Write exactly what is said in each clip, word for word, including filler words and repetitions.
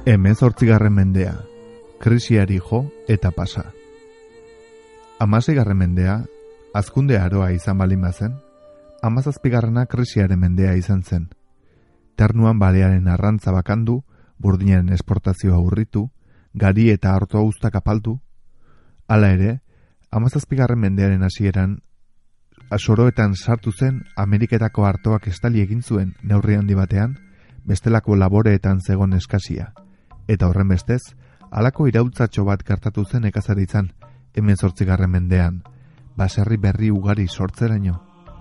Hemezortzigarren mendea, krisiari jo eta pasa. Hamaseigarren mendea, hazkunde aroa izan baldin bazen, hamazazpigarrena krisiaren mendea izan zen. Ternuan balearen arrantza bakandu, burdinaren esportazioa urritu, gari eta hartoa uztak apaldu. Hala ere, hamazazpigarren mendearen hasieran, soroetan sartu zen Ameriketako hartoak estali egin zuen neurri handi batean, bestelako laboreetan zegon eskasia. Eta horren bestez, halako iraultzatxo bat gertatu zen nekazaritzan, hemezortzigarren mendean, baserri berri ugari sortzeraino.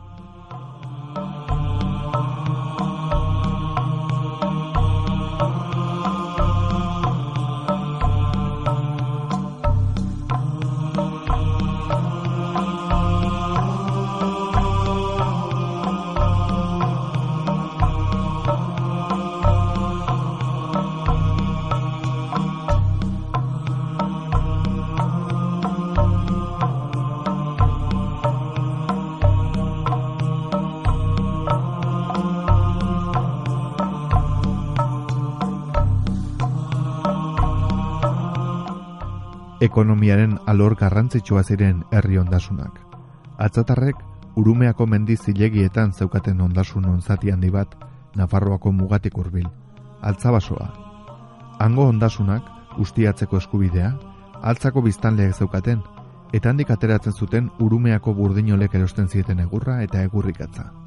Ekonomiaren alor garrantzitsua ziren herri ondasunak. Atzatarrek Urumeako mendi zilegietan zeukaten ondasun onzati handi bat, Nafarroako mugatik hurbil, Altzabasoa. Hango ondasunak ustiatzeko eskubidea, altzako biztanleak zeukaten, eta handik ateratzen zuten Urumeako burdinolek erosten zieten egurra eta egurrikatza.